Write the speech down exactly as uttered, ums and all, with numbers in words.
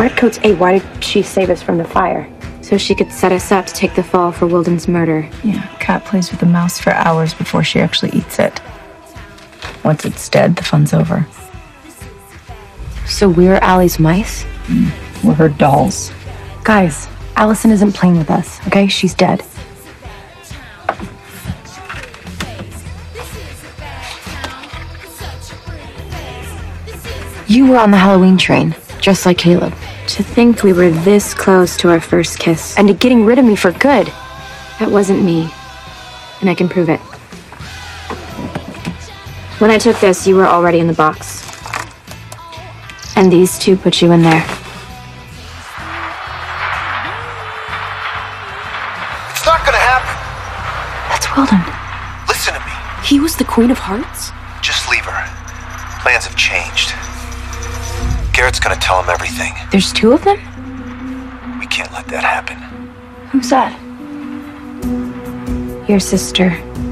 Redcoat's eight. Why did she save us from the fire? So she could set us up to take the fall for Wilden's murder. Yeah, Cat plays with the mouse for hours before she actually eats it. Once it's dead, the fun's over. So we're Allie's mice? Mm, we're her dolls. Guys, Allison isn't playing with us, okay? She's dead. You were on the Halloween train, just like Caleb. To think we were this close to our first kiss. And to getting rid of me for good. That wasn't me. And I can prove it. When I took this, you were already in the box. And these two put you in there. It's not gonna happen. That's Wilden. Listen to me. He was the Queen of Hearts? Just leave her. Plans have changed. Garrett's gonna tell him everything. There's two of them? We can't let that happen. Who's that? Your sister.